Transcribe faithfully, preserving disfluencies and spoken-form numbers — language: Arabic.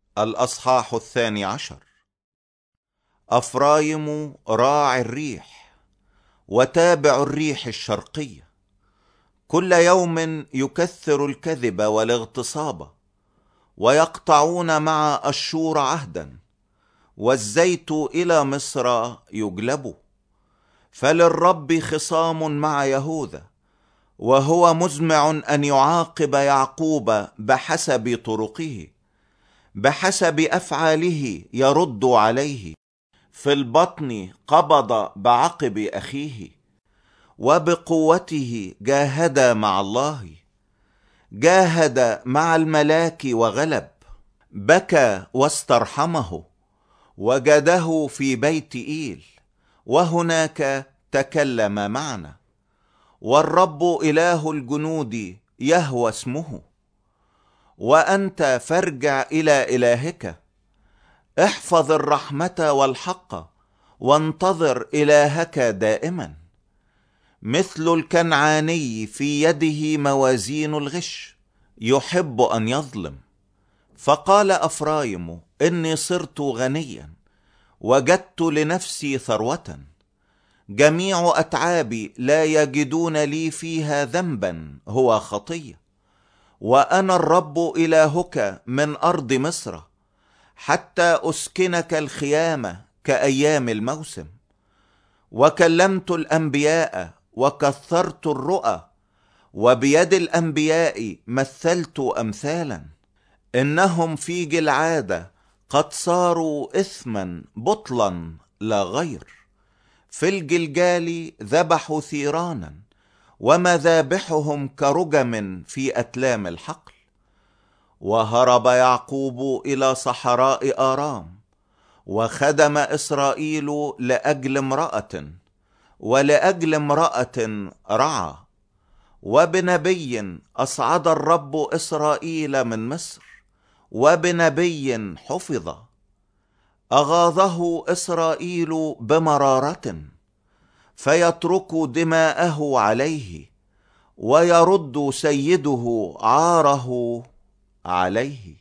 الأصحاح الثاني عشر. أفرايم راعي الريح وتابع الريح الشرقية، كل يوم يكثر الكذب والاغتصاب، ويقطعون مع أشور عهدا، والزيت إلى مصر يجلب. فللرب خصام مع يهوذا، وهو مزمع أن يعاقب يعقوب بحسب طرقه، بحسب أفعاله يرد عليه. في البطن قبض بعقب أخيه، وبقوته جاهد مع الله. جاهد مع الملاك وغلب، بكى واسترحمه، وجده في بيت إيل، وهناك تكلم معنا. والرب إله الجنود يهوى اسمه. وأنت فارجع إلى إلهك، احفظ الرحمة والحق، وانتظر إلهك دائما. مثل الكنعاني في يده موازين الغش، يحب أن يظلم. فقال أفرايم: إني صرت غنيا، وجدت لنفسي ثروة. جميع أتعابي لا يجدون لي فيها ذنبا، هو خطية. وأنا الرب إلهك من أرض مصر، حتى أسكنك الخيامة كأيام الموسم. وكلمت الأنبياء وكثرت الرؤى، وبيد الأنبياء مثلت أمثالا. إنهم في جلعاد قد صاروا إثما بطلا لا غير. في الجلجال ذبحوا ثيرانا، ومذابحهم كرجم في أتلام الحقل. وهرب يعقوب إلى صحراء آرام، وخدم إسرائيل لأجل امرأة، ولأجل امرأة رعى. وبنبي أصعد الرب إسرائيل من مصر، وبنبي حفظ. أغاظه إسرائيل بمرارة، فيترك دماءه عليه، ويرد سيده عاره عليه.